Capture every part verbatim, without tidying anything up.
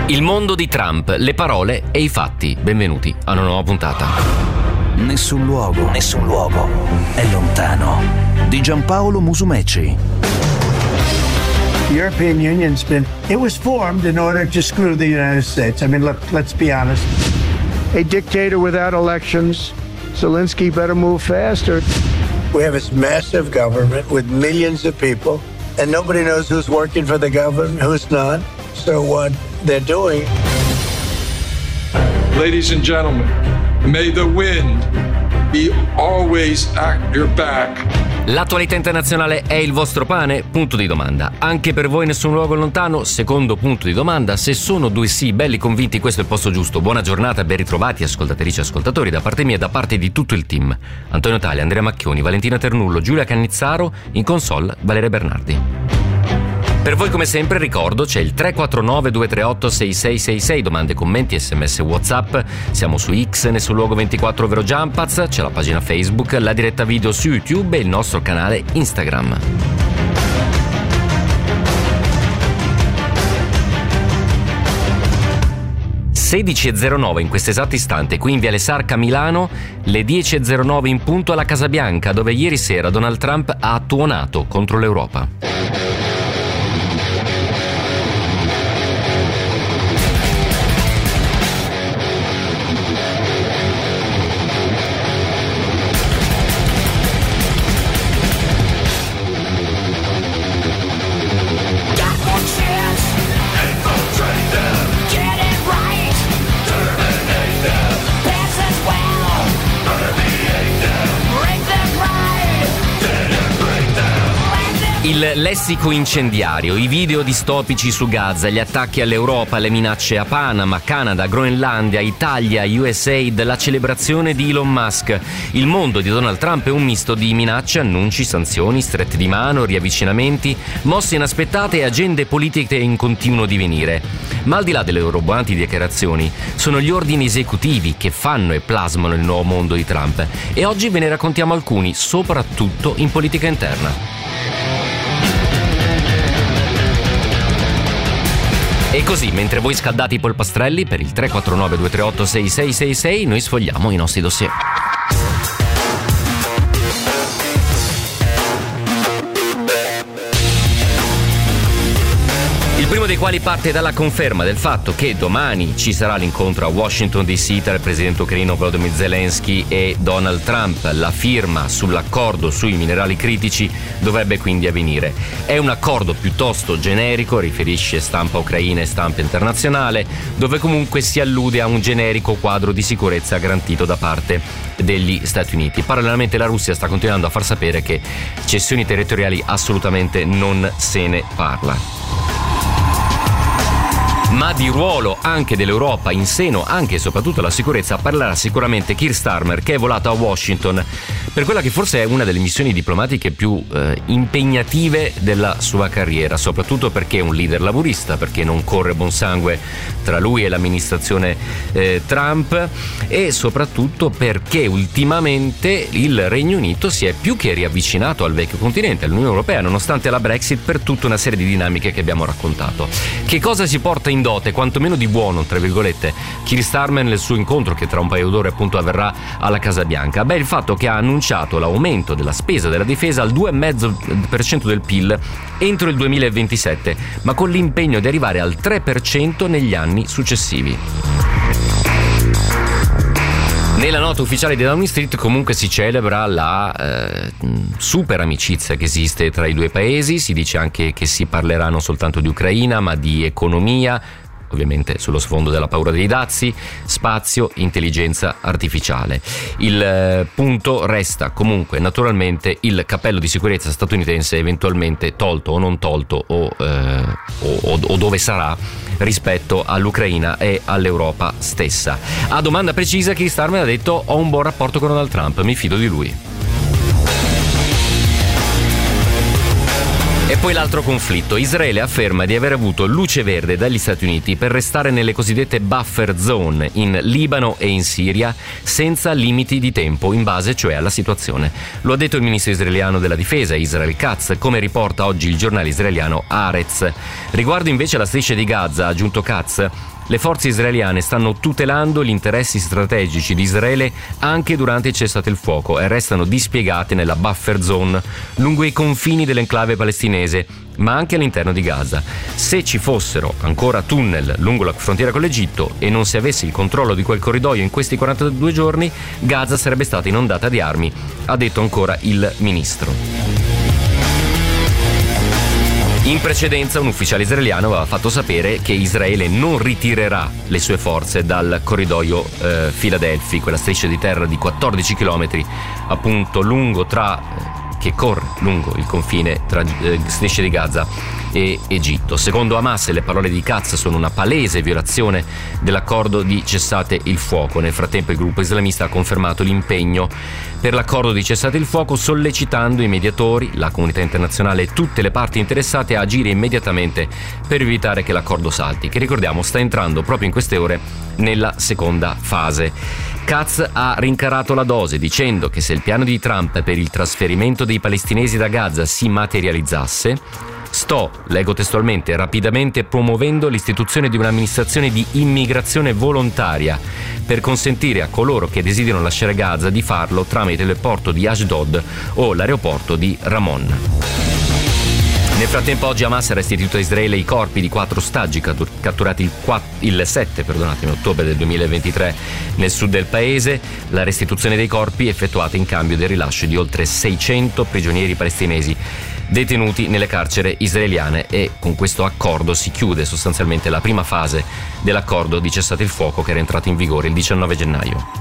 Il mondo di Trump, le parole e i fatti. Benvenuti a una nuova puntata. Nessun luogo, nessun luogo è lontano. Di Giampaolo Musumeci. The European Union's been, it was formed in order to screw the United States. I mean, let, let's be honest. A dictator without elections, Zelensky better move faster. We have this massive government with millions of people, and nobody knows who's working for the government, who's not. So what they're doing. Ladies and gentlemen, may the wind be always at your back. L'attualità internazionale è il vostro pane? Punto di domanda. Anche per voi nessun luogo lontano? Secondo punto di domanda. Se sono due sì, belli convinti, questo è il posto giusto. Buona giornata, ben ritrovati ascoltatrici e ascoltatori da parte mia e da parte di tutto il team. Antonio Tali, Andrea Macchioni, Valentina Ternullo, Giulia Cannizzaro, in console Valeria Bernardi. Per voi come sempre ricordo c'è il tre quattro nove due tre otto sei sei sei sei, domande, commenti, sms, whatsapp, siamo su X, nessun luogo ventiquattro ovvero Jumpaz, c'è la pagina Facebook, la diretta video su YouTube e il nostro canale Instagram. sedici e zero nove in questo esatto istante, qui in Viale Sarca Milano, le dieci e zero nove in punto alla Casa Bianca, dove ieri sera Donald Trump ha tuonato contro l'Europa. Il lessico incendiario, i video distopici su Gaza, gli attacchi all'Europa, le minacce a Panama, Canada, Groenlandia, Italia, U S A I D, la celebrazione di Elon Musk. Il mondo di Donald Trump è un misto di minacce, annunci, sanzioni, strette di mano, riavvicinamenti, mosse inaspettate e agende politiche in continuo divenire. Ma al di là delle roboanti dichiarazioni, sono gli ordini esecutivi che fanno e plasmano il nuovo mondo di Trump. E oggi ve ne raccontiamo alcuni, soprattutto in politica interna. E così, mentre voi scaldate i polpastrelli per il tre quattro nove due tre otto sei sei sei sei, noi sfogliamo i nostri dossier. Il primo dei quali parte dalla conferma del fatto che domani ci sarà l'incontro a Washington D C tra il presidente ucraino Volodymyr Zelensky e Donald Trump. La firma sull'accordo sui minerali critici dovrebbe quindi avvenire. È un accordo piuttosto generico, riferisce stampa ucraina e stampa internazionale, dove comunque si allude a un generico quadro di sicurezza garantito da parte degli Stati Uniti. Parallelamente la Russia sta continuando a far sapere che cessioni territoriali assolutamente non se ne parla. Ma di ruolo anche dell'Europa in seno anche e soprattutto alla sicurezza parlerà sicuramente Keir Starmer, che è volato a Washington per quella che forse è una delle missioni diplomatiche più eh, impegnative della sua carriera, soprattutto perché è un leader laburista, perché non corre buon sangue tra lui e l'amministrazione eh, Trump, e soprattutto perché ultimamente il Regno Unito si è più che riavvicinato al vecchio continente, all'Unione Europea, nonostante la Brexit, per tutta una serie di dinamiche che abbiamo raccontato. Che cosa si porta in dote, quantomeno di buono, tra virgolette, Keir Starmer nel suo incontro che tra un paio d'ore appunto avverrà alla Casa Bianca? Beh, il fatto che ha annunciato l'aumento della spesa della difesa al due virgola cinque per cento del P I L entro il duemilaventisette, ma con l'impegno di arrivare al tre per cento negli anni successivi. Nella nota ufficiale di Downing Street comunque si celebra la eh, super amicizia che esiste tra i due paesi, si dice anche che si parlerà non soltanto di Ucraina ma di economia, ovviamente sullo sfondo della paura dei dazi, spazio, intelligenza artificiale. Il eh, punto resta comunque naturalmente il cappello di sicurezza statunitense eventualmente tolto o non tolto o, eh, o, o dove sarà rispetto all'Ucraina e all'Europa stessa. A domanda precisa Keir Starmer ha detto: ho un buon rapporto con Donald Trump, mi fido di lui. E poi l'altro conflitto. Israele afferma di aver avuto luce verde dagli Stati Uniti per restare nelle cosiddette buffer zone in Libano e in Siria senza limiti di tempo, in base cioè alla situazione. Lo ha detto il ministro israeliano della difesa, Israel Katz, come riporta oggi il giornale israeliano Haaretz. Riguardo invece alla striscia di Gaza, ha aggiunto Katz, Le forze israeliane stanno tutelando gli interessi strategici di Israele anche durante il cessate il fuoco e restano dispiegate nella buffer zone lungo i confini dell'enclave palestinese, ma anche all'interno di Gaza. Se ci fossero ancora tunnel lungo la frontiera con l'Egitto e non si avesse il controllo di quel corridoio in questi quarantadue giorni, Gaza sarebbe stata inondata di armi, ha detto ancora il ministro. In precedenza un ufficiale israeliano aveva fatto sapere che Israele non ritirerà le sue forze dal corridoio eh, Filadelfi, quella striscia di terra di quattordici chilometri appunto lungo tra eh, che corre lungo il confine tra eh, striscia di Gaza e Egitto. Secondo Hamas le parole di Katz sono una palese violazione dell'accordo di cessate il fuoco. Nel frattempo il gruppo islamista ha confermato l'impegno per l'accordo di cessate il fuoco, sollecitando i mediatori, la comunità internazionale e tutte le parti interessate a agire immediatamente per evitare che l'accordo salti, che ricordiamo sta entrando proprio in queste ore nella seconda fase. Katz ha rincarato la dose dicendo che se il piano di Trump per il trasferimento dei palestinesi da Gaza si materializzasse, sto, leggo testualmente, rapidamente promuovendo l'istituzione di un'amministrazione di immigrazione volontaria per consentire a coloro che desiderano lasciare Gaza di farlo tramite l'aeroporto di Ashdod o l'aeroporto di Ramon. Nel frattempo oggi Hamas ha restituito a Israele i corpi di quattro ostaggi catturati il, quattro, il sette perdonatemi, ottobre del duemilaventitré nel sud del paese. La restituzione dei corpi è effettuata in cambio del rilascio di oltre seicento prigionieri palestinesi detenuti nelle carceri israeliane, e con questo accordo si chiude sostanzialmente la prima fase dell'accordo di cessate il fuoco che era entrato in vigore il diciannove gennaio.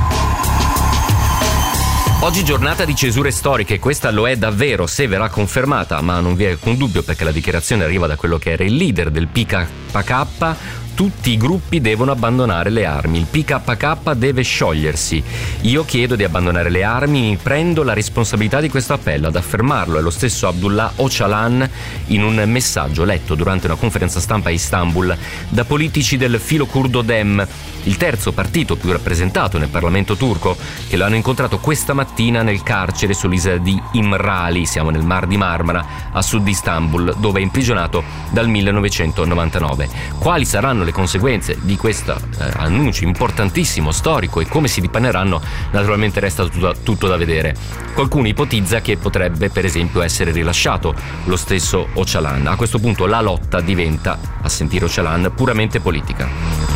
Oggi giornata di cesure storiche, questa lo è davvero se verrà confermata, ma non vi è alcun dubbio perché la dichiarazione arriva da quello che era il leader del P K K. Tutti i gruppi devono abbandonare le armi, il P K K deve sciogliersi. Io chiedo di abbandonare le armi, mi prendo la responsabilità di questo appello. Ad affermarlo è lo stesso Abdullah Öcalan in un messaggio letto durante una conferenza stampa a Istanbul da politici del filo curdo Dem, il terzo partito più rappresentato nel Parlamento turco, che lo hanno incontrato questa mattina nel carcere sull'isola di Imrali, siamo nel Mar di Marmara, a sud di Istanbul, dove è imprigionato dal millenovecentonovantanove. Quali saranno le conseguenze di questo eh, annuncio importantissimo, storico, e come si dipaneranno, naturalmente resta tutto, tutto da vedere. Qualcuno ipotizza che potrebbe per esempio essere rilasciato lo stesso Öcalan. A questo punto la lotta diventa, a sentire Öcalan, puramente politica.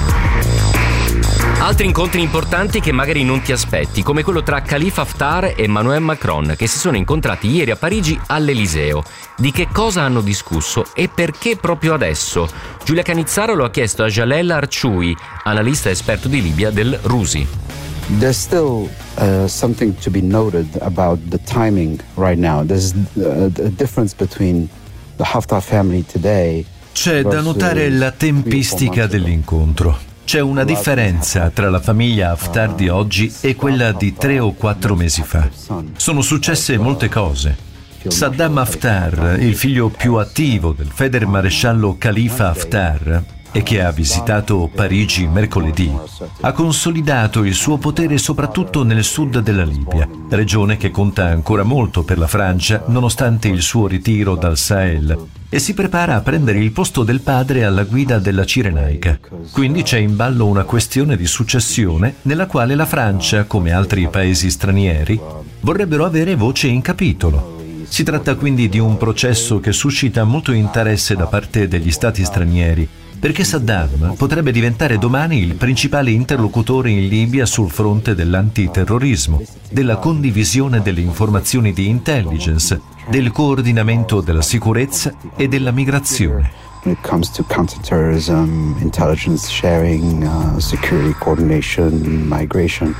Altri incontri importanti che magari non ti aspetti, come quello tra Khalifa Haftar e Emmanuel Macron, che si sono incontrati ieri a Parigi all'Eliseo. Di che cosa hanno discusso e perché proprio adesso? Giulia Canizzaro lo ha chiesto a Jalel Archoui, analista esperto di Libia del Rusi. There's still uh, something to be noted about the timing right now. There's a, a difference between the Haftar family today. C'è da notare la tempistica dell'incontro. C'è una differenza tra la famiglia Haftar di oggi e quella di tre o quattro mesi fa. Sono successe molte cose. Saddam Haftar, il figlio più attivo del feldmaresciallo Khalifa Haftar e che ha visitato Parigi mercoledì, ha consolidato il suo potere soprattutto nel sud della Libia, regione che conta ancora molto per la Francia nonostante il suo ritiro dal Sahel, e si prepara a prendere il posto del padre alla guida della Cirenaica. Quindi c'è in ballo una questione di successione nella quale la Francia, come altri paesi stranieri, vorrebbero avere voce in capitolo. Si tratta quindi di un processo che suscita molto interesse da parte degli stati stranieri, perché Saddam potrebbe diventare domani il principale interlocutore in Libia sul fronte dell'antiterrorismo, della condivisione delle informazioni di intelligence, del coordinamento della sicurezza e della migrazione. When it comes to counterterrorism, intelligence sharing, uh, security coordination, migration.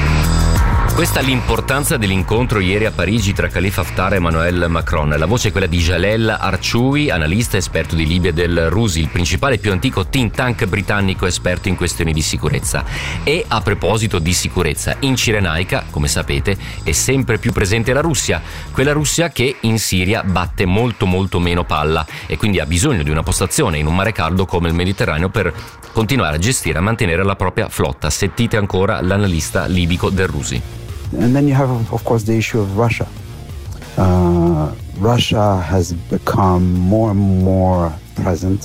Questa è l'importanza dell'incontro ieri a Parigi tra Khalifa Haftar e Emmanuel Macron. La voce è quella di Jalel Archoui, analista esperto di Libia del Rusi, il principale e più antico think tank britannico esperto in questioni di sicurezza. E a proposito di sicurezza, in Cirenaica, come sapete, è sempre più presente la Russia, quella Russia che in Siria batte molto molto meno palla e quindi ha bisogno di una postazione in un mare caldo come il Mediterraneo per continuare a gestire e a mantenere la propria flotta. Sentite ancora l'analista libico del Rusi. And then you have, of course, the issue of Russia. Uh, Russia has become more and more present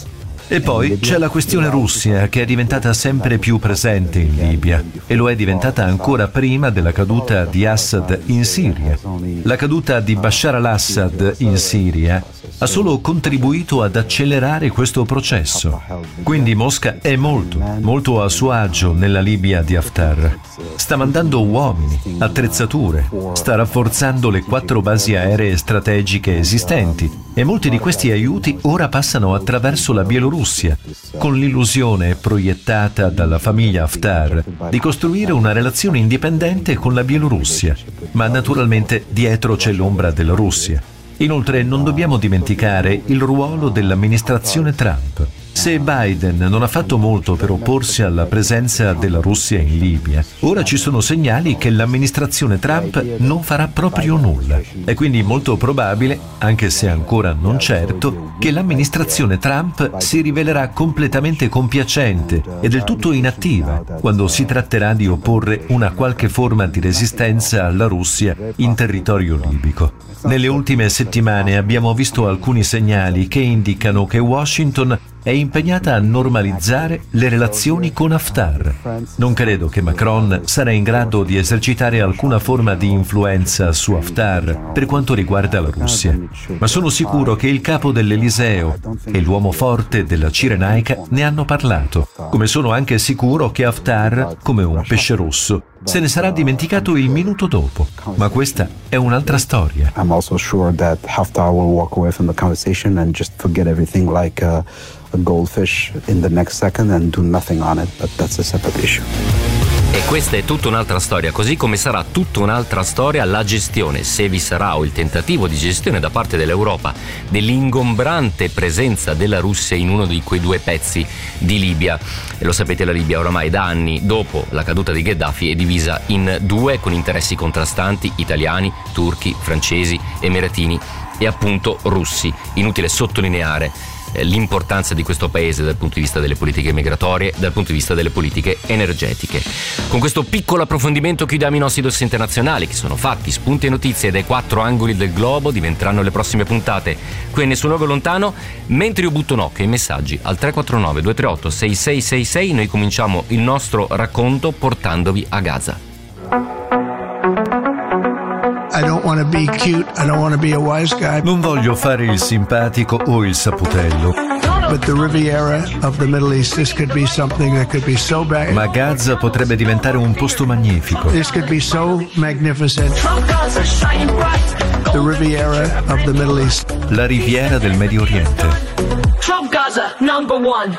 E poi c'è la questione Russia, che è diventata sempre più presente in Libia e lo è diventata ancora prima della caduta di Assad in Siria. La caduta di Bashar al-Assad in Siria ha solo contribuito ad accelerare questo processo. Quindi Mosca è molto, molto a suo agio nella Libia di Haftar. Sta mandando uomini, attrezzature, sta rafforzando le quattro basi aeree strategiche esistenti e molti di questi aiuti ora passano attraverso la Bielorussia, con l'illusione proiettata dalla famiglia Haftar di costruire una relazione indipendente con la Bielorussia, ma naturalmente dietro c'è l'ombra della Russia. Inoltre non dobbiamo dimenticare il ruolo dell'amministrazione Trump. Se Biden non ha fatto molto per opporsi alla presenza della Russia in Libia, ora ci sono segnali che l'amministrazione Trump non farà proprio nulla. È quindi molto probabile, anche se ancora non certo, che l'amministrazione Trump si rivelerà completamente compiacente e del tutto inattiva quando si tratterà di opporre una qualche forma di resistenza alla Russia in territorio libico. Nelle ultime settimane abbiamo visto alcuni segnali che indicano che Washington è impegnata a normalizzare le relazioni con Haftar. Non credo che Macron sarà in grado di esercitare alcuna forma di influenza su Haftar per quanto riguarda la Russia, ma sono sicuro che il capo dell'Eliseo e l'uomo forte della Cirenaica ne hanno parlato, come sono anche sicuro che Haftar, come un pesce rosso, se ne sarà dimenticato il minuto dopo, ma questa è un'altra storia. I'm also sure that Haftar will walk away from the conversation and just forget everything like a, a goldfish in the next second and do nothing on it, but that's a separate issue. E questa è tutta un'altra storia, così come sarà tutta un'altra storia la gestione, se vi sarà o il tentativo di gestione da parte dell'Europa dell'ingombrante presenza della Russia in uno di quei due pezzi di Libia. E lo sapete, la Libia oramai da anni, dopo la caduta di Gheddafi, è divisa in due con interessi contrastanti: italiani, turchi, francesi, emiratini e appunto russi. Inutile sottolineare l'importanza di questo paese dal punto di vista delle politiche migratorie, dal punto di vista delle politiche energetiche. Con questo piccolo approfondimento chiudiamo i nostri dossier internazionali, che sono fatti, spunti e notizie dai quattro angoli del globo, diventeranno le prossime puntate qui a Nessun Luogo Lontano. Mentre io butto un occhio ai messaggi al tre quattro nove due tre otto sei sei sei sei, noi cominciamo il nostro racconto portandovi a Gaza. Non voglio fare il simpatico o il saputello, ma Gaza potrebbe diventare un posto magnifico. La riviera del Medio Oriente. Trump Gaza, number one.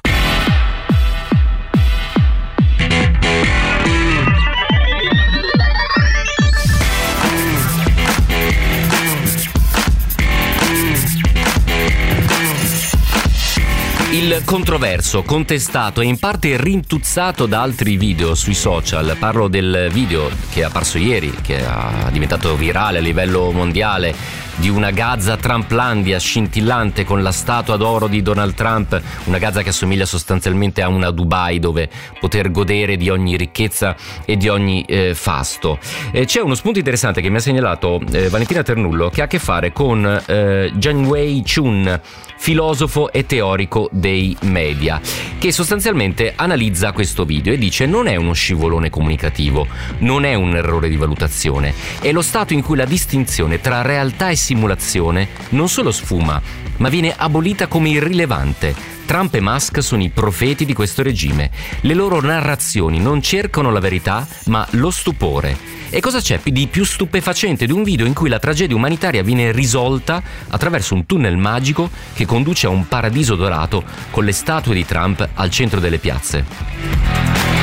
Il controverso, contestato e in parte rintuzzato da altri video sui social, parlo del video che è apparso ieri, che è diventato virale a livello mondiale, di una Gaza Trumplandia scintillante con la statua d'oro di Donald Trump, una Gaza che assomiglia sostanzialmente a una Dubai dove poter godere di ogni ricchezza e di ogni eh, fasto. Eh, c'è uno spunto interessante che mi ha segnalato eh, Valentina Ternullo, che ha a che fare con eh, Jianwei Chun, filosofo e teorico dei media, che sostanzialmente analizza questo video e dice: non è uno scivolone comunicativo, non è un errore di valutazione, è lo stato in cui la distinzione tra realtà e simulazione non solo sfuma, ma viene abolita come irrilevante. Trump e Musk sono i profeti di questo regime. Le loro narrazioni non cercano la verità, ma lo stupore. E cosa c'è di più stupefacente di un video in cui la tragedia umanitaria viene risolta attraverso un tunnel magico che conduce a un paradiso dorato con le statue di Trump al centro delle piazze?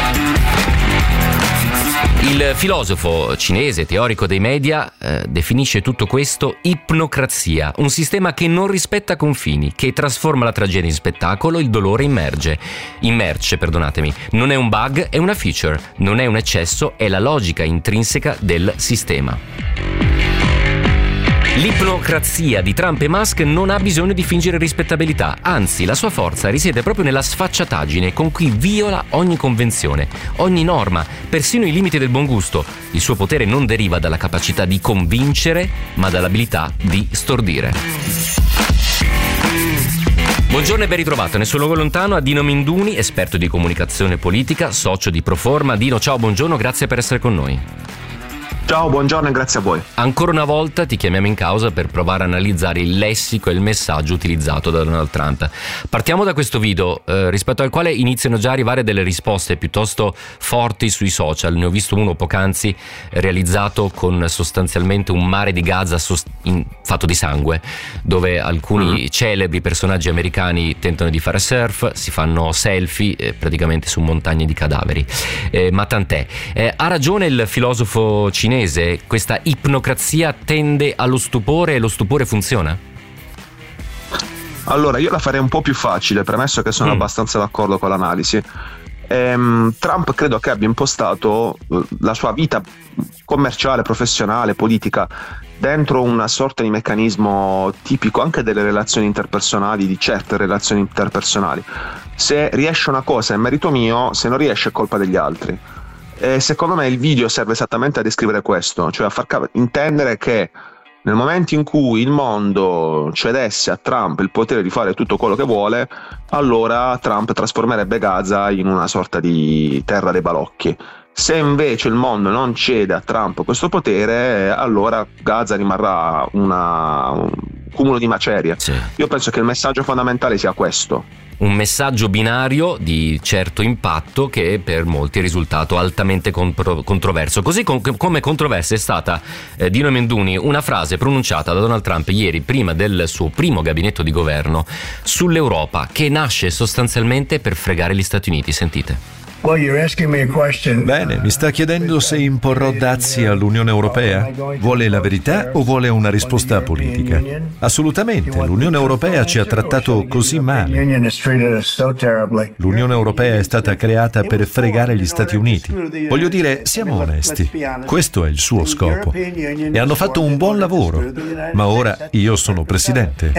Il filosofo cinese, teorico dei media, eh, definisce tutto questo ipnocrazia, un sistema che non rispetta confini, che trasforma la tragedia in spettacolo, il dolore in merce. In merce, perdonatemi. Non è un bug, è una feature. Non è un eccesso, è la logica intrinseca del sistema. L'ipnocrazia di Trump e Musk non ha bisogno di fingere rispettabilità, anzi la sua forza risiede proprio nella sfacciataggine con cui viola ogni convenzione, ogni norma, persino i limiti del buon gusto. Il suo potere non deriva dalla capacità di convincere, ma dall'abilità di stordire. Buongiorno e ben ritrovato nel suo luogo lontano a Dino Minduni, esperto di comunicazione politica, socio di Proforma. Dino, ciao, buongiorno, grazie per essere con noi. Ciao, buongiorno e grazie a voi. Ancora una volta ti chiamiamo in causa per provare a analizzare il lessico e il messaggio utilizzato da Donald Trump. Partiamo da questo video, eh, rispetto al quale iniziano già a arrivare delle risposte piuttosto forti sui social. Ne ho visto uno poc'anzi realizzato con sostanzialmente un mare di Gaza sost- in, fatto di sangue, dove alcuni mm. celebri personaggi americani tentano di fare surf, si fanno selfie eh, praticamente su montagne di cadaveri. Eh, ma tant'è. Eh, ha ragione il filosofo cinese? Questa ipnocrazia tende allo stupore e lo stupore funziona? Allora, io la farei un po' più facile, premesso che sono mm. abbastanza d'accordo con l'analisi. Ehm, Trump credo che abbia impostato la sua vita commerciale, professionale, politica dentro una sorta di meccanismo tipico anche delle relazioni interpersonali, di certe relazioni interpersonali. Se riesce una cosa è merito mio, se non riesce è colpa degli altri. E secondo me il video serve esattamente a descrivere questo, cioè a far cap- intendere che nel momento in cui il mondo cedesse a Trump il potere di fare tutto quello che vuole, allora Trump trasformerebbe Gaza in una sorta di terra dei balocchi. Se invece il mondo non cede a Trump questo potere, allora Gaza rimarrà una, un cumulo di macerie. Sì. Io penso che il messaggio fondamentale sia questo. Un messaggio binario di certo impatto che per molti è risultato altamente compro- controverso. Così com- come controversa è stata, eh, Dino Minduni, una frase pronunciata da Donald Trump ieri prima del suo primo gabinetto di governo sull'Europa, che nasce sostanzialmente per fregare gli Stati Uniti. Sentite. Bene, mi sta chiedendo se imporrò dazi all'Unione Europea? Vuole la verità o vuole una risposta politica? Assolutamente, l'Unione Europea ci ha trattato così male. L'Unione Europea è stata creata per fregare gli Stati Uniti. Voglio dire, siamo onesti, questo è il suo scopo. E hanno fatto un buon lavoro, ma ora io sono presidente.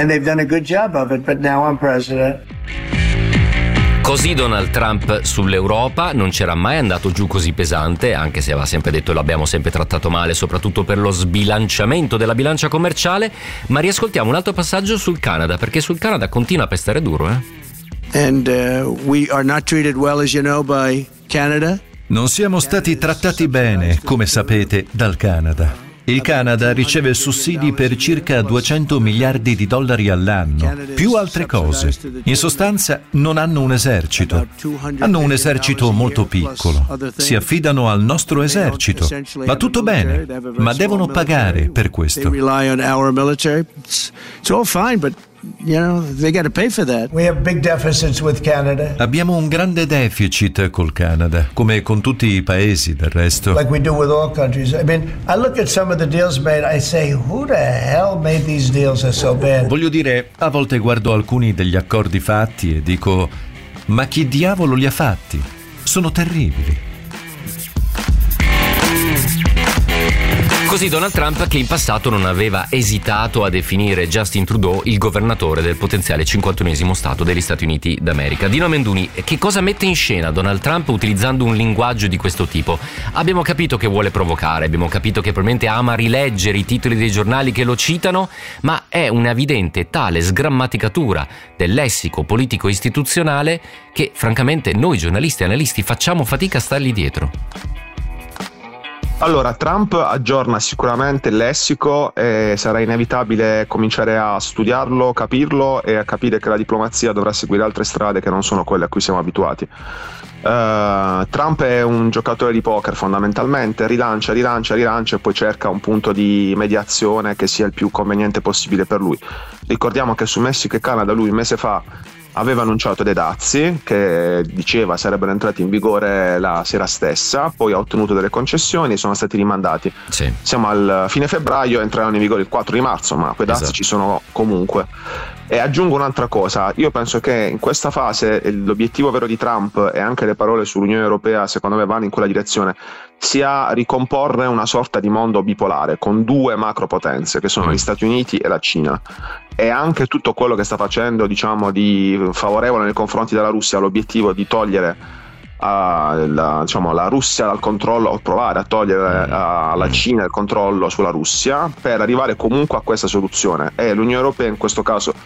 Così Donald Trump sull'Europa non c'era mai andato giù così pesante, anche se aveva sempre detto l'abbiamo sempre trattato male, soprattutto per lo sbilanciamento della bilancia commerciale. Ma riascoltiamo un altro passaggio sul Canada, perché sul Canada continua a pestare duro, eh? And uh, we are not treated well, as you know, by Canada. Non siamo stati trattati bene, come sapete, dal Canada. Il Canada riceve sussidi per circa duecento miliardi di dollari all'anno, più altre cose. In sostanza non hanno un esercito. Hanno un esercito molto piccolo. Si affidano al nostro esercito. Va tutto bene, ma devono pagare per questo. You know, they got to pay for that. We have big deficits with Canada. Abbiamo un grande deficit col Canada, come con tutti i paesi del resto. Like we do with all countries. I mean, I look at some of the deals made, I say, who the hell made these deals? They're so bad. Voglio dire, a volte guardo alcuni degli accordi fatti e dico, ma chi diavolo li ha fatti? Sono terribili. Così Donald Trump, che in passato non aveva esitato a definire Justin Trudeau il governatore del potenziale cinquantunesimo stato degli Stati Uniti d'America. Dino Minduni, che cosa mette in scena Donald Trump utilizzando un linguaggio di questo tipo? Abbiamo capito che vuole provocare, abbiamo capito che probabilmente ama rileggere i titoli dei giornali che lo citano, ma è un'evidente tale sgrammaticatura del lessico politico istituzionale che francamente noi giornalisti e analisti facciamo fatica a stargli dietro. Allora, Trump aggiorna sicuramente il lessico e sarà inevitabile cominciare a studiarlo, capirlo e a capire che la diplomazia dovrà seguire altre strade che non sono quelle a cui siamo abituati. Uh, Trump è un giocatore di poker fondamentalmente, rilancia, rilancia, rilancia e poi cerca un punto di mediazione che sia il più conveniente possibile per lui. Ricordiamo che su Messico e Canada lui un mese fa aveva annunciato dei dazi che diceva sarebbero entrati in vigore la sera stessa, poi ha ottenuto delle concessioni e sono stati rimandati. Sì. Siamo al fine febbraio, entreranno in vigore il quattro di marzo, ma quei dazi esatto. ci sono comunque. E aggiungo un'altra cosa, io penso che in questa fase l'obiettivo vero di Trump e anche le parole sull'Unione Europea secondo me vanno in quella direzione, sia ricomporre una sorta di mondo bipolare con due macropotenze che sono mm. gli Stati Uniti e la Cina, e anche tutto quello che sta facendo diciamo di favorevole nei confronti della Russia, l'obiettivo di togliere uh, la, diciamo, la Russia dal controllo, o provare a togliere uh, alla Cina il controllo sulla Russia per arrivare comunque a questa soluzione, e l'Unione Europea in questo caso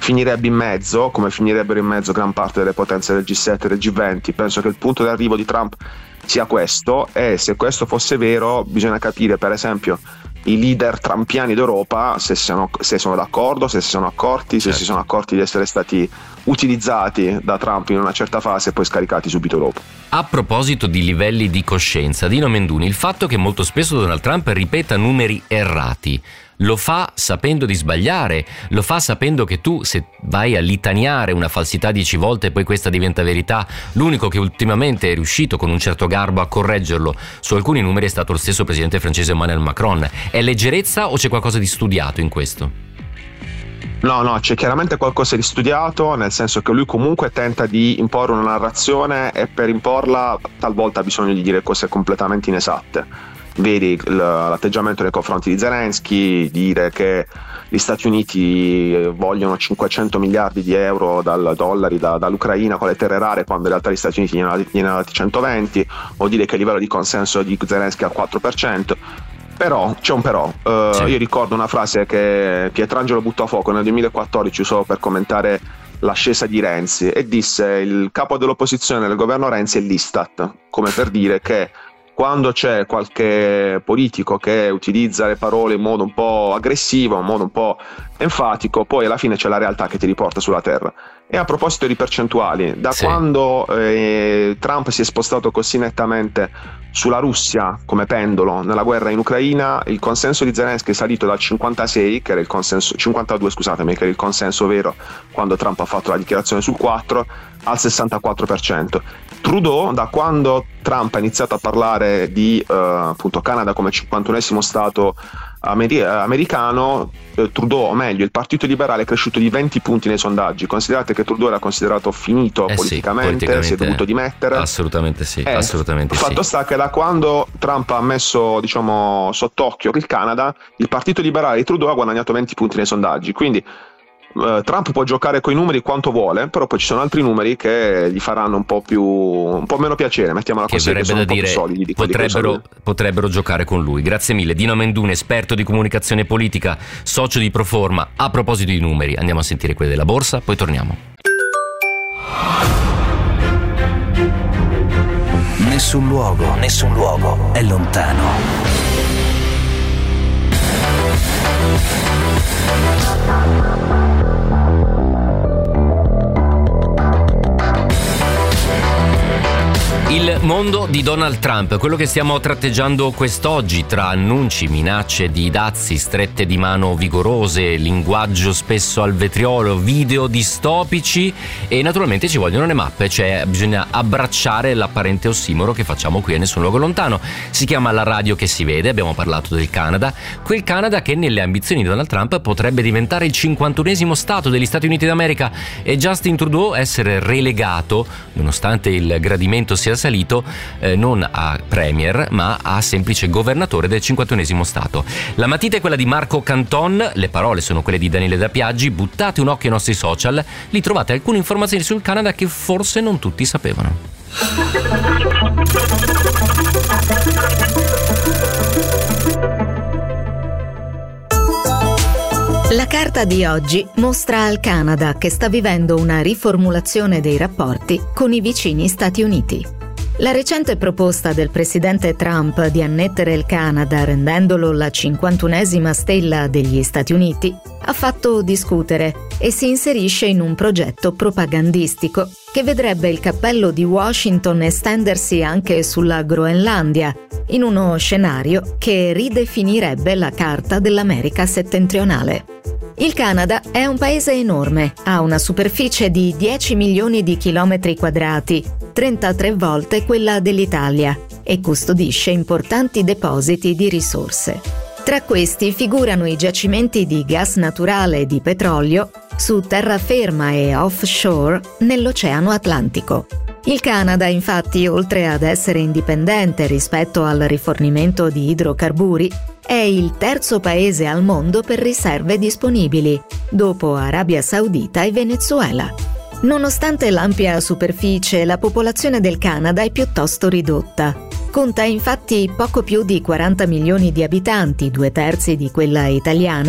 finirebbe in mezzo, come finirebbero in mezzo gran parte delle potenze del G sette e del G venti. Penso che il punto d'arrivo di Trump sia questo, e se questo fosse vero bisogna capire per esempio i leader trumpiani d'Europa se sono, se sono d'accordo, se si sono accorti, se certo. si sono accorti di essere stati utilizzati da Trump in una certa fase e poi scaricati subito dopo. A proposito di livelli di coscienza, Dino Menduni, il fatto che molto spesso Donald Trump ripeta numeri errati, lo fa sapendo di sbagliare, lo fa sapendo che tu, se vai a litaniare una falsità dieci volte e poi questa diventa verità, l'unico che ultimamente è riuscito con un certo garbo a correggerlo su alcuni numeri è stato lo stesso presidente francese Emmanuel Macron. È leggerezza o c'è qualcosa di studiato in questo? No, no, c'è chiaramente qualcosa di studiato, nel senso che lui comunque tenta di imporre una narrazione e per imporla talvolta ha bisogno di dire cose completamente inesatte. Vedi l'atteggiamento nei confronti di Zelensky, dire che gli Stati Uniti vogliono cinquecento miliardi di euro dal, dollari da, dall'Ucraina con le terre rare, quando in realtà gli Stati Uniti gliene hanno dati centoventi, o dire che il livello di consenso di Zelensky è al quattro per cento. Però c'è un però, uh, sì. Io ricordo una frase che Pietrangelo buttò a fuoco nel duemilaquattordici, solo per commentare l'ascesa di Renzi, e disse: il capo dell'opposizione del governo Renzi è l'Istat, come per dire che quando c'è qualche politico che utilizza le parole in modo un po' aggressivo, in modo un po' enfatico, poi alla fine c'è la realtà che ti riporta sulla terra. E a proposito di percentuali, da sì. quando eh, Trump si è spostato così nettamente sulla Russia come pendolo nella guerra in Ucraina, il consenso di Zelensky è salito dal cinquantasei, che era il consenso, cinquantadue scusatemi, che era il consenso vero quando Trump ha fatto la dichiarazione sul quattro, al sessantaquattro per cento. Trudeau, da quando Trump ha iniziato a parlare di eh, appunto Canada come cinquantunesimo stato ameri- americano, eh, Trudeau, o meglio il Partito Liberale, è cresciuto di venti punti nei sondaggi. Considerate che Trudeau era considerato finito eh politicamente, sì, politicamente, si è dovuto dimettere. Assolutamente sì, eh, assolutamente il fatto sì. sta che da quando Trump ha messo, diciamo, sott'occhio il Canada, il Partito Liberale di Trudeau ha guadagnato venti punti nei sondaggi. Quindi Uh, Trump può giocare coi numeri quanto vuole, però poi ci sono altri numeri che gli faranno un po' più un po' meno piacere, mettiamola così, che sono un po' più solidi di potrebbero, potrebbero giocare con lui. Grazie mille Dino Menduni, esperto di comunicazione politica, socio di Proforma. A proposito di numeri, andiamo a sentire quelli della borsa, poi torniamo. Nessun luogo, nessun luogo è lontano. Il mondo di Donald Trump, quello che stiamo tratteggiando quest'oggi, tra annunci, minacce di dazi, strette di mano vigorose, linguaggio spesso al vetriolo, video distopici, e naturalmente ci vogliono le mappe, cioè bisogna abbracciare l'apparente ossimoro che facciamo qui a Nessun Luogo Lontano. Si chiama La radio che si vede, abbiamo parlato del Canada, quel Canada che nelle ambizioni di Donald Trump potrebbe diventare il cinquantunesimo stato degli Stati Uniti d'America e Justin Trudeau essere relegato, nonostante il gradimento sia salito, eh, non a premier ma a semplice governatore del cinquantunesimo stato. La matita è quella di Marco Canton, le parole sono quelle di Daniele Da Piaggi. Buttate un occhio ai nostri social, lì trovate alcune informazioni sul Canada che forse non tutti sapevano. La carta di oggi mostra il Canada che sta vivendo una riformulazione dei rapporti con i vicini Stati Uniti. La recente proposta del presidente Trump di annettere il Canada rendendolo la cinquantunesima stella degli Stati Uniti ha fatto discutere e si inserisce in un progetto propagandistico che vedrebbe il cappello di Washington estendersi anche sulla Groenlandia, in uno scenario che ridefinirebbe la carta dell'America settentrionale. Il Canada è un paese enorme, ha una superficie di dieci milioni di chilometri quadrati, trentatré volte quella dell'Italia, e custodisce importanti depositi di risorse. Tra questi figurano i giacimenti di gas naturale e di petrolio su terraferma e offshore nell'Oceano Atlantico. Il Canada, infatti, oltre ad essere indipendente rispetto al rifornimento di idrocarburi, è il terzo paese al mondo per riserve disponibili, dopo Arabia Saudita e Venezuela. Nonostante l'ampia superficie, la popolazione del Canada è piuttosto ridotta. Conta infatti poco più di quaranta milioni di abitanti, due terzi di quella italiana,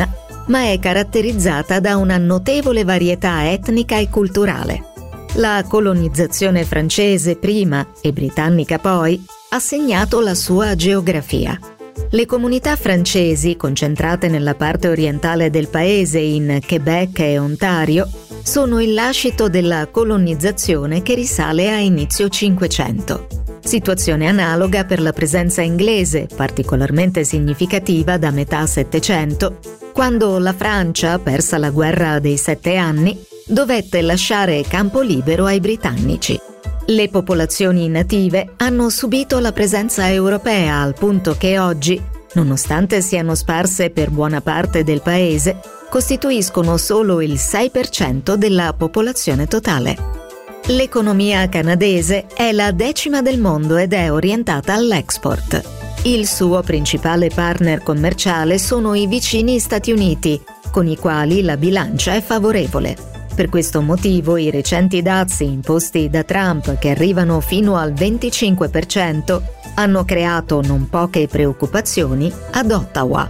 ma è caratterizzata da una notevole varietà etnica e culturale. La colonizzazione francese prima e britannica poi ha segnato la sua geografia. Le comunità francesi, concentrate nella parte orientale del paese in Quebec e Ontario, sono il lascito della colonizzazione che risale a inizio Cinquecento. Situazione analoga per la presenza inglese, particolarmente significativa da metà Settecento, quando la Francia, persa la guerra dei Sette Anni, dovette lasciare campo libero ai britannici. Le popolazioni native hanno subito la presenza europea al punto che oggi, nonostante siano sparse per buona parte del paese, costituiscono solo il sei per cento della popolazione totale. L'economia canadese è la decima del mondo ed è orientata all'export. Il suo principale partner commerciale sono i vicini Stati Uniti, con i quali la bilancia è favorevole. Per questo motivo i recenti dazi imposti da Trump, che arrivano fino al venticinque per cento, hanno creato non poche preoccupazioni ad Ottawa.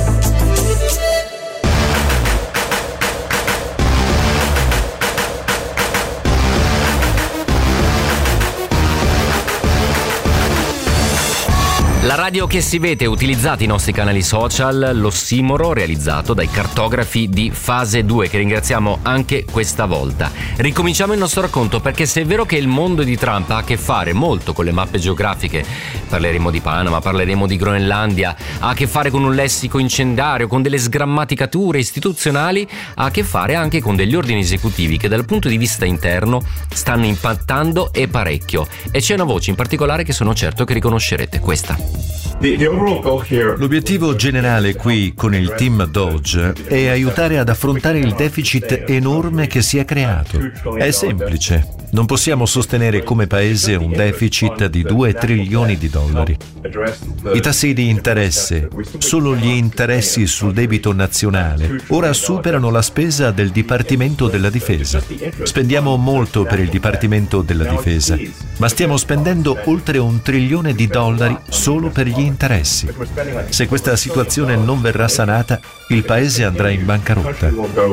La radio che si vede, utilizzate i nostri canali social, l'ossimoro realizzato dai cartografi di Fase due, che ringraziamo anche questa volta. Ricominciamo il nostro racconto, perché se è vero che il mondo di Trump ha a che fare molto con le mappe geografiche, parleremo di Panama, parleremo di Groenlandia, ha a che fare con un lessico incendiario, con delle sgrammaticature istituzionali, ha a che fare anche con degli ordini esecutivi che dal punto di vista interno stanno impattando e parecchio. E c'è una voce in particolare che sono certo che riconoscerete, questa. L'obiettivo generale qui con il team Dodge è aiutare ad affrontare il deficit enorme che si è creato. È semplice. Non possiamo sostenere come paese un deficit di due trilioni di dollari. I tassi di interesse, solo gli interessi sul debito nazionale, ora superano la spesa del Dipartimento della Difesa. Spendiamo molto per il Dipartimento della Difesa, ma stiamo spendendo oltre un trilione di dollari solo per gli interessi. Se questa situazione non verrà sanata, il paese andrà in bancarotta.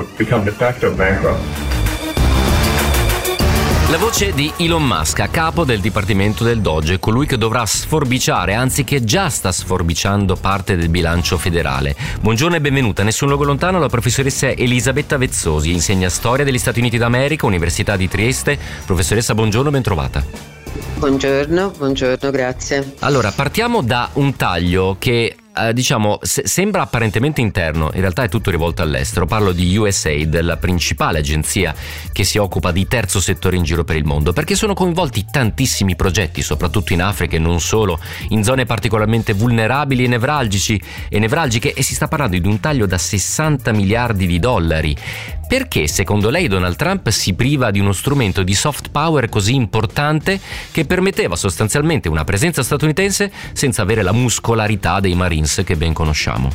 La voce di Elon Musk, a capo del Dipartimento del Dodge, colui che dovrà sforbiciare, anzi che già sta sforbiciando parte del bilancio federale. Buongiorno e benvenuta, nessun luogo lontano, la professoressa Elisabetta Vezzosi, insegna storia degli Stati Uniti d'America, Università di Trieste. Professoressa, buongiorno, ben trovata. Buongiorno, buongiorno, grazie. Allora, partiamo da un taglio che eh, diciamo se- sembra apparentemente interno, in realtà è tutto rivolto all'estero. Parlo di U S A I D, la principale agenzia che si occupa di terzo settore in giro per il mondo, perché sono coinvolti tantissimi progetti, soprattutto in Africa e non solo, in zone particolarmente vulnerabili e nevralgici e nevralgiche, e si sta parlando di un taglio da sessanta miliardi di dollari. Perché, secondo lei, Donald Trump si priva di uno strumento di soft power così importante che permetteva sostanzialmente una presenza statunitense senza avere la muscolarità dei Marines che ben conosciamo?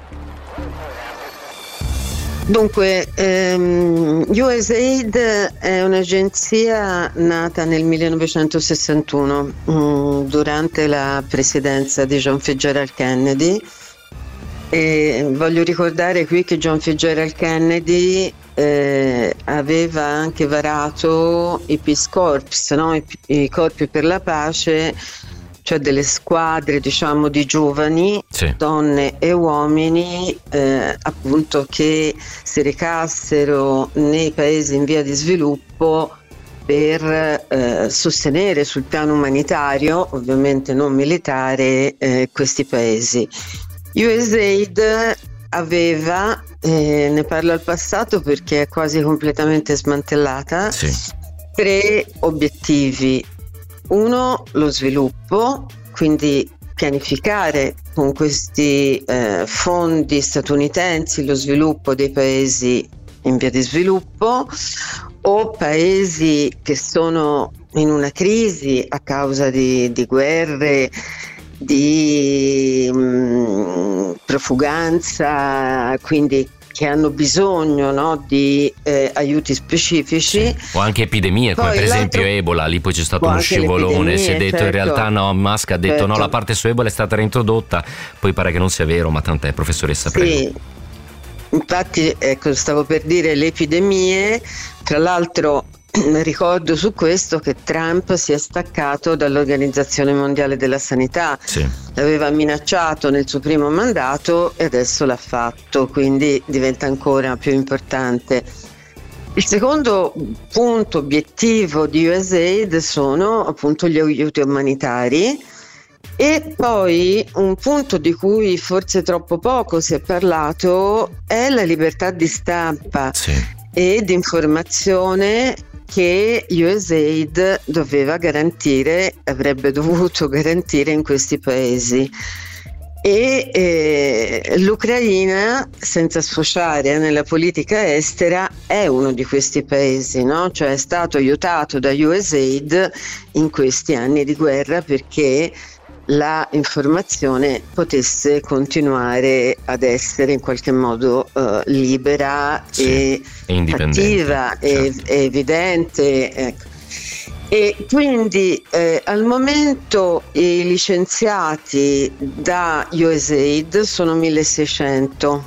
Dunque, ehm, U S A I D è un'agenzia nata nel millenovecentosessantuno mh, durante la presidenza di John Fitzgerald Kennedy. E voglio ricordare qui che John Fitzgerald Kennedy eh, aveva anche varato i Peace Corps, no? I, i corpi per la pace, cioè delle squadre, diciamo, di giovani, sì, donne e uomini, eh, appunto, che si recassero nei paesi in via di sviluppo per eh, sostenere sul piano umanitario, ovviamente non militare, eh, questi paesi. U S A I D aveva, eh, ne parlo al passato perché è quasi completamente smantellata, sì, tre obiettivi. Uno, lo sviluppo, quindi pianificare con questi eh, fondi statunitensi lo sviluppo dei paesi in via di sviluppo o paesi che sono in una crisi a causa di, di guerre, di mh, profuganza, quindi che hanno bisogno, no, di eh, aiuti specifici. Sì. O anche epidemie, come per esempio Ebola, lì poi c'è stato uno scivolone, si è detto, certo, in realtà no, Musk ha detto certo, no, la parte su Ebola è stata reintrodotta, poi pare che non sia vero, ma tant'è, professoressa, prego. Sì. infatti, ecco, stavo per dire le epidemie, tra l'altro ricordo su questo che Trump si è staccato dall'Organizzazione Mondiale della Sanità, sì. L'aveva minacciato nel suo primo mandato e adesso l'ha fatto, quindi diventa ancora più importante. Il secondo punto obiettivo di U S A I D sono appunto gli aiuti umanitari, e poi un punto di cui forse troppo poco si è parlato è la libertà di stampa, sì. e di informazione che U S A I D doveva garantire, avrebbe dovuto garantire in questi paesi. E eh, l'Ucraina, senza sfociare nella politica estera, è uno di questi paesi, no? Cioè è stato aiutato da U S A I D in questi anni di guerra perché la informazione potesse continuare ad essere in qualche modo uh, libera, sì, e, e attiva, certo. e, e evidente, ecco. E quindi eh, al momento i licenziati da U S A I D sono milleseicento.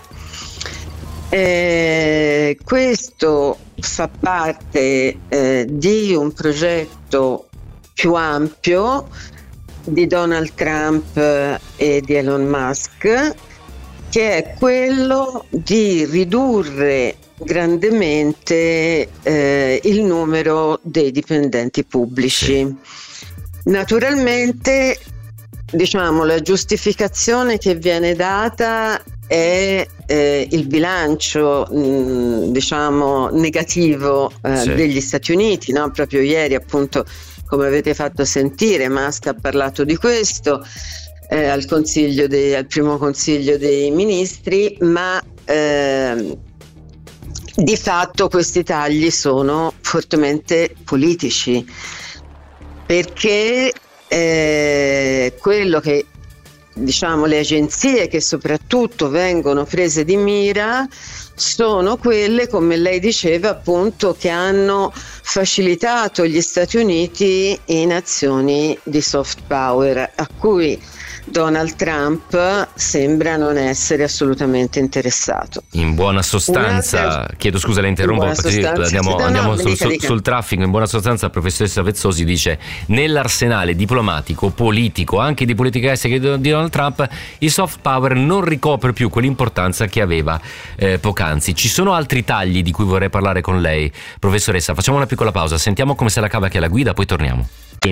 Eh, questo fa parte eh, di un progetto più ampio di Donald Trump e di Elon Musk, che è quello di ridurre grandemente eh, il numero dei dipendenti pubblici. Naturalmente, diciamo, la giustificazione che viene data è eh, il bilancio mh, diciamo negativo eh, sì. degli Stati Uniti, no? Proprio ieri, appunto, come avete fatto sentire, Musk ha parlato di questo eh, al, consiglio dei, al primo consiglio dei ministri, ma eh, di fatto questi tagli sono fortemente politici, perché eh, quello che, diciamo, le agenzie che soprattutto vengono prese di mira sono quelle, come lei diceva, appunto, che hanno facilitato gli Stati Uniti in azioni di soft power, a cui Donald Trump sembra non essere assolutamente interessato. In buona sostanza, Un'altra... chiedo scusa, la interrompo, andiamo, no, andiamo no, sul, dica, sul, dica. sul traffico. In buona sostanza, la professoressa Vezzosi dice: nell'arsenale diplomatico, politico, anche di politica estera di Donald Trump, il soft power non ricopre più quell'importanza che aveva eh, poc'anzi. Ci sono altri tagli di cui vorrei parlare con lei, professoressa. Facciamo una piccola pausa, sentiamo come se la cava che è la guida, poi torniamo.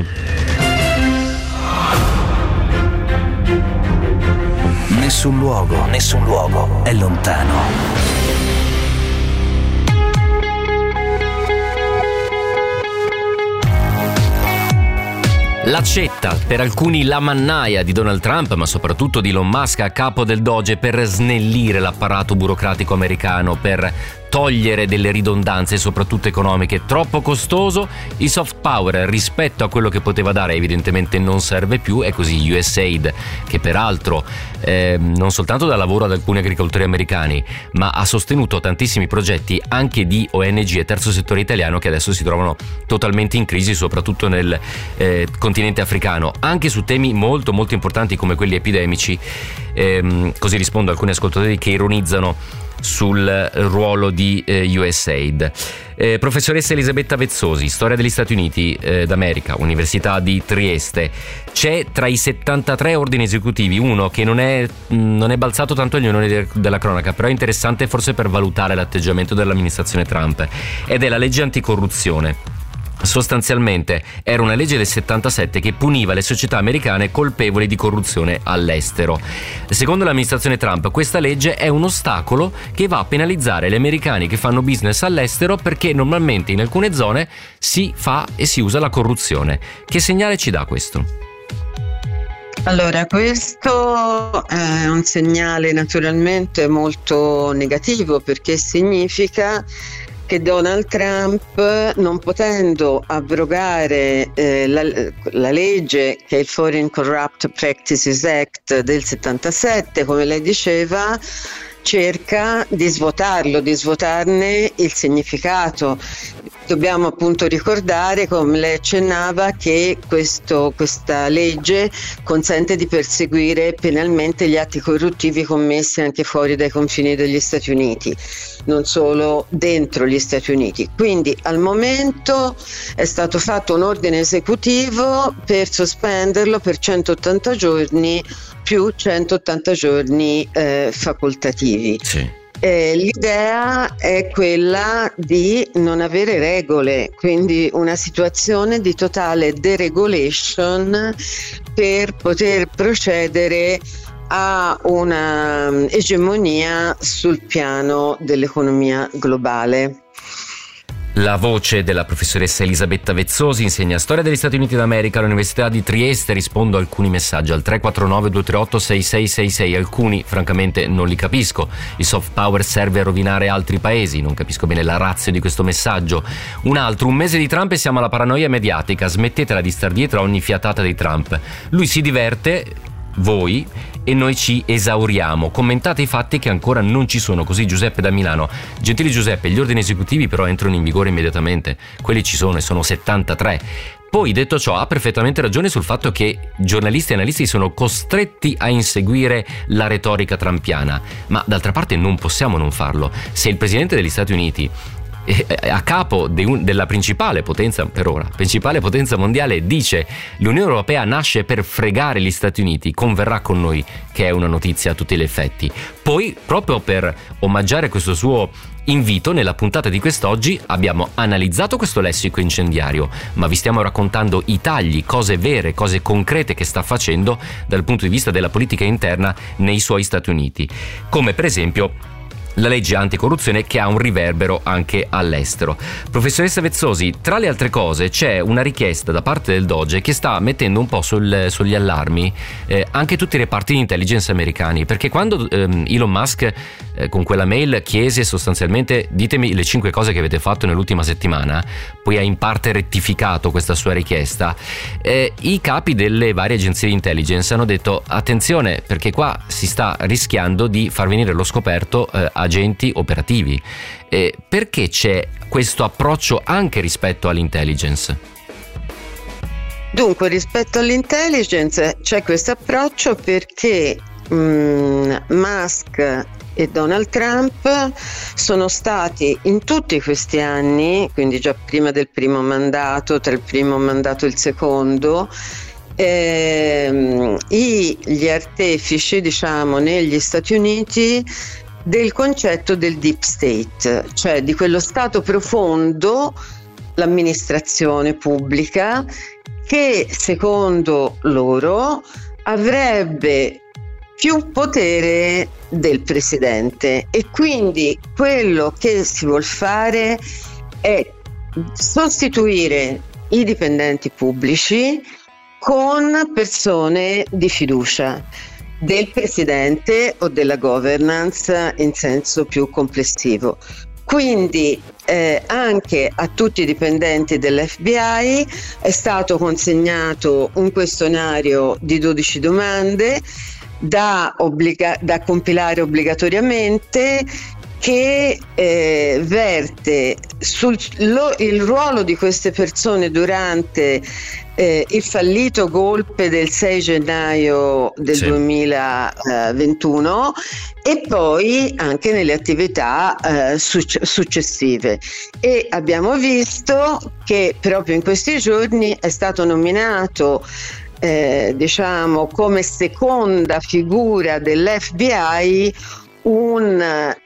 Nessun luogo, nessun luogo è lontano. L'accetta, per alcuni la mannaia di Donald Trump, ma soprattutto di Elon Musk a capo del Doge, per snellire l'apparato burocratico americano, per togliere delle ridondanze, soprattutto economiche, troppo costoso. Il soft power rispetto a quello che poteva dare evidentemente non serve più, e così U S A I D, che peraltro eh, non soltanto dà lavoro ad alcuni agricoltori americani, ma ha sostenuto tantissimi progetti anche di O N G e terzo settore italiano che adesso si trovano totalmente in crisi, soprattutto nel eh, continente africano, anche su temi molto molto importanti come quelli epidemici. Ehm, così rispondo a alcuni ascoltatori che ironizzano sul ruolo di eh, U S A I D. Eh, professoressa Elisabetta Vezzosi, storia degli Stati Uniti eh, d'America, Università di Trieste. C'è tra i settantatré ordini esecutivi uno che non è, mh, non è balzato tanto agli onori de- della cronaca, però è interessante forse per valutare l'atteggiamento dell'amministrazione Trump, ed è la legge anticorruzione. Sostanzialmente era una legge del settantasette che puniva le società americane colpevoli di corruzione all'estero. Secondo l'amministrazione Trump, questa legge è un ostacolo che va a penalizzare gli americani che fanno business all'estero, perché normalmente in alcune zone si fa e si usa la corruzione. Che segnale ci dà questo? Allora, questo è un segnale naturalmente molto negativo, perché significa che Donald Trump, non potendo abrogare eh, la, la legge che è il Foreign Corrupt Practices Act del settantasette, come lei diceva, cerca di svuotarlo, di svuotarne il significato. dobbiamo appunto ricordare, come lei accennava, che questo, questa legge consente di perseguire penalmente gli atti corruttivi commessi anche fuori dai confini degli Stati Uniti, non solo dentro gli Stati Uniti. Quindi al momento è stato fatto un ordine esecutivo per sospenderlo per centottanta giorni più centottanta giorni eh, facoltativi. Sì. Eh, l'idea è quella di non avere regole, quindi una situazione di totale deregulation per poter procedere a una egemonia sul piano dell'economia globale. La voce della professoressa Elisabetta Vezzosi, insegna storia degli Stati Uniti d'America all'Università di Trieste. Rispondo a alcuni messaggi al tre quattro nove due tre otto sei sei sei sei. Alcuni francamente non li capisco. Il soft power serve a rovinare altri paesi, non capisco bene la ratio di questo messaggio. Un altro: un mese di Trump e siamo alla paranoia mediatica, smettetela di star dietro a ogni fiatata di Trump. Lui si diverte, voi, e noi ci esauriamo. Commentate i fatti che ancora non ci sono. Così Giuseppe da Milano. Gentile Giuseppe, gli ordini esecutivi però entrano in vigore immediatamente, quelli ci sono e sono settantatré. Poi, detto ciò, ha perfettamente ragione sul fatto che giornalisti e analisti sono costretti a inseguire la retorica trumpiana, ma d'altra parte non possiamo non farlo. Se il presidente degli Stati Uniti, a capo de un, della principale potenza, per ora, principale potenza mondiale, dice l'Unione Europea nasce per fregare gli Stati Uniti, converrà con noi che è una notizia a tutti gli effetti. Poi, proprio per omaggiare questo suo invito, nella puntata di quest'oggi abbiamo analizzato questo lessico incendiario, ma vi stiamo raccontando i tagli, cose vere, cose concrete che sta facendo dal punto di vista della politica interna nei suoi Stati Uniti, come per esempio la legge anticorruzione, che ha un riverbero anche all'estero. Professoressa Vezzosi, tra le altre cose c'è una richiesta da parte del Doge che sta mettendo un po' sul, sugli allarmi eh, anche tutti i reparti di intelligence americani, perché quando ehm, Elon Musk eh, con quella mail chiese sostanzialmente ditemi le cinque cose che avete fatto nell'ultima settimana, poi ha in parte rettificato questa sua richiesta, eh, i capi delle varie agenzie di intelligence hanno detto attenzione, perché qua si sta rischiando di far venire allo scoperto eh, agenti operativi. Eh, perché c'è questo approccio anche rispetto all'intelligence? Dunque, rispetto all'intelligence c'è questo approccio perché um, Musk e Donald Trump sono stati in tutti questi anni, quindi già prima del primo mandato, tra il primo mandato e il secondo, ehm, i, gli artefici, diciamo, negli Stati Uniti del concetto del deep state, cioè di quello stato profondo, l'amministrazione pubblica, che secondo loro avrebbe più potere del presidente, e quindi quello che si vuol fare è sostituire i dipendenti pubblici con persone di fiducia del presidente o della governance in senso più complessivo. Quindi eh, anche a tutti i dipendenti dell'F B I è stato consegnato un questionario di dodici domande da, obbliga- da compilare obbligatoriamente, che eh, verte sul lo, il ruolo di queste persone durante eh, il fallito golpe del sei gennaio del sì. duemilaventuno e poi anche nelle attività eh, suc- successive. E abbiamo visto che proprio in questi giorni è stato nominato eh, diciamo come seconda figura dell'F B I Un,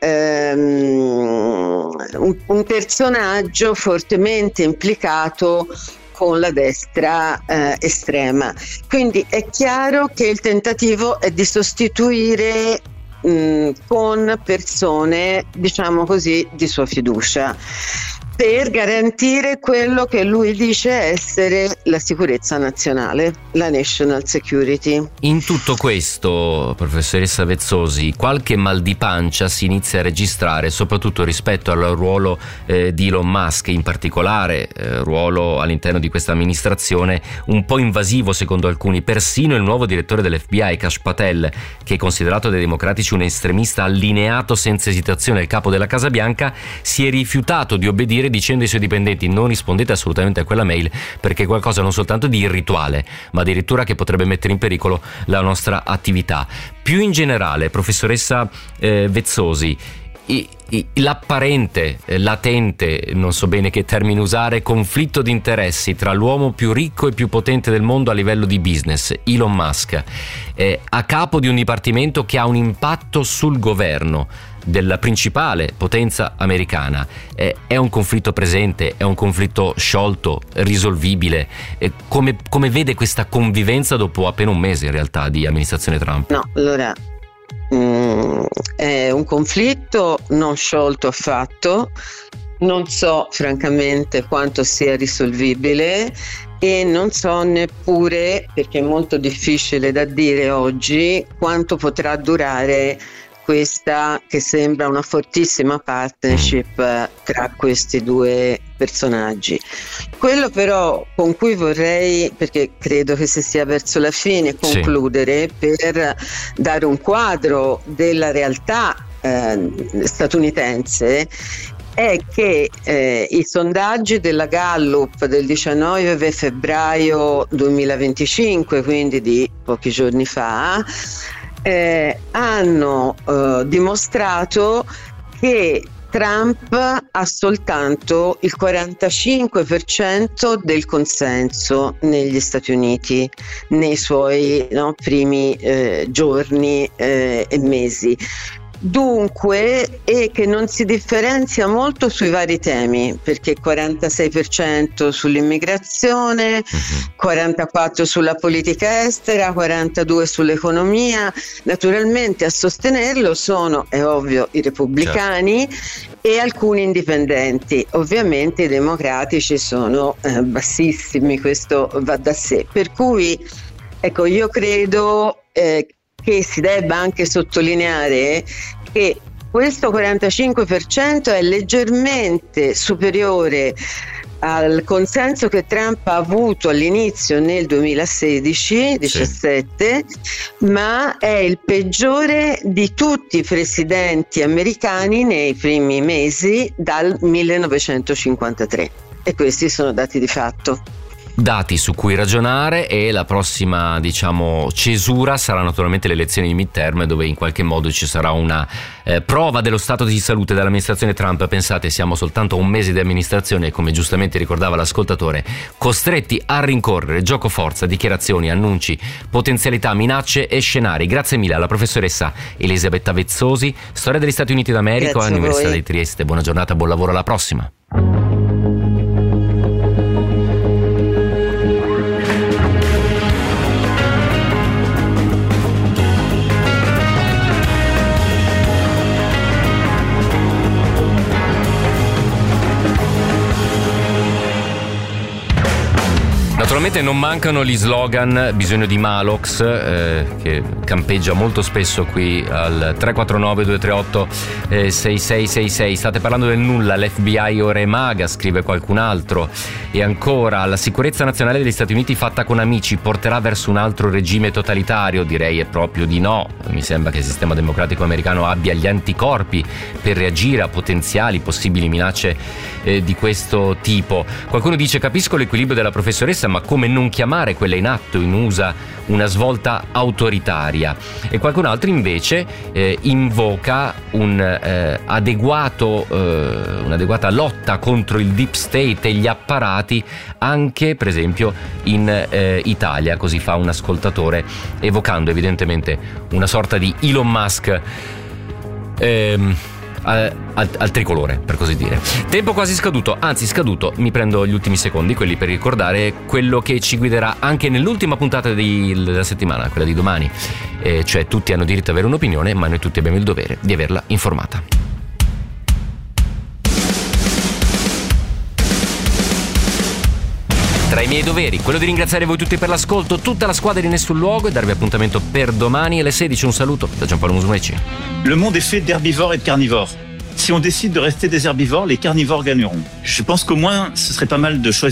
ehm, un, un personaggio fortemente implicato con la destra eh, estrema. Quindi è chiaro che il tentativo è di sostituire mh, con persone, diciamo così, di sua fiducia, per garantire quello che lui dice essere la sicurezza nazionale, la national security. In tutto questo, professoressa Vezzosi, qualche mal di pancia si inizia a registrare, soprattutto rispetto al ruolo eh, di Elon Musk, in particolare eh, ruolo all'interno di questa amministrazione un po' invasivo secondo alcuni. Persino il nuovo direttore dell'F B I, Kash Patel, che è considerato dai democratici un estremista allineato senza esitazione al capo della Casa Bianca, si è rifiutato di obbedire dire dicendo ai suoi dipendenti: non rispondete assolutamente a quella mail, perché è qualcosa non soltanto di irrituale, ma addirittura che potrebbe mettere in pericolo la nostra attività. Più in generale, professoressa eh, Vezzosi, I, i, l'apparente, eh, latente, non so bene che termine usare, conflitto di interessi tra l'uomo più ricco e più potente del mondo a livello di business, Elon Musk, eh, a capo di un dipartimento che ha un impatto sul governo della principale potenza americana, eh, è un conflitto presente, è un conflitto sciolto, risolvibile? Eh, come, come vede questa convivenza dopo appena un mese in realtà di amministrazione Trump? No, allora Mm, è un conflitto non sciolto affatto, non so francamente quanto sia risolvibile e non so neppure, perché è molto difficile da dire oggi, quanto potrà durare questa che sembra una fortissima partnership tra questi due personaggi. Quello però con cui vorrei, perché credo che si sia verso la fine, concludere, sì, per dare un quadro della realtà eh, statunitense, è che eh, i sondaggi della Gallup del diciannove febbraio duemilaventicinque, quindi di pochi giorni fa, Eh, hanno eh, dimostrato che Trump ha soltanto il quarantacinque per cento del consenso negli Stati Uniti nei suoi no, primi eh, giorni eh, e mesi. Dunque, e che non si differenzia molto sui vari temi, perché quarantasei per cento sull'immigrazione, quarantaquattro per cento sulla politica estera, quarantadue per cento sull'economia. Naturalmente a sostenerlo sono, è ovvio, i repubblicani, certo, e alcuni indipendenti. Ovviamente i democratici sono eh, bassissimi, questo va da sé. Per cui, ecco, io credo eh, che si debba anche sottolineare che questo quarantacinque per cento è leggermente superiore al consenso che Trump ha avuto all'inizio nel duemilasedici diciassette, sì, ma è il peggiore di tutti i presidenti americani nei primi mesi dal millenovecentocinquantatré, e questi sono dati di fatto. Dati su cui ragionare, e la prossima, diciamo, cesura sarà naturalmente le elezioni di midterm, dove in qualche modo ci sarà una eh, prova dello stato di salute dell'amministrazione Trump. Pensate, siamo soltanto a un mese di amministrazione e, come giustamente ricordava l'ascoltatore, costretti a rincorrere gioco forza, dichiarazioni, annunci, potenzialità, minacce e scenari. Grazie mille alla professoressa Elisabetta Vezzosi, storia degli Stati Uniti d'America all'Università di Trieste. Buona giornata, buon lavoro, alla prossima. Naturalmente non mancano gli slogan "bisogno di Malox", eh, che campeggia molto spesso qui al tre quattro nove due tre otto sei sei sei sei. State parlando del nulla, l'F B I ora è maga, scrive qualcun altro. E ancora, la sicurezza nazionale degli Stati Uniti fatta con amici porterà verso un altro regime totalitario? Direi è proprio di no. Mi sembra che il sistema democratico americano abbia gli anticorpi per reagire a potenziali possibili minacce eh, di questo tipo. Qualcuno dice: capisco l'equilibrio della professoressa, ma come non chiamare quella in atto in U S A una svolta autoritaria? E qualcun altro invece eh, invoca un eh, adeguato eh, un'adeguata lotta contro il deep state e gli apparati anche per esempio in eh, Italia, così fa un ascoltatore, evocando evidentemente una sorta di Elon Musk ehm, Al, al, al tricolore, per così dire. Tempo quasi scaduto, anzi scaduto, mi prendo gli ultimi secondi, quelli per ricordare quello che ci guiderà anche nell'ultima puntata di, della settimana, quella di domani, eh, cioè tutti hanno diritto ad avere un'opinione, ma noi tutti abbiamo il dovere di averla informata. Tra i miei doveri, quello di ringraziare voi tutti per l'ascolto, tutta la squadra di Nessun Luogo, e darvi appuntamento per domani alle sedici. Un saluto da Giampaolo Musumeci. Le monde est fait d'herbivores et de carnivores. Si on décide de rester des herbivores, les carnivores gagneront. Je pense qu'au moins, ce serait pas mal de choisir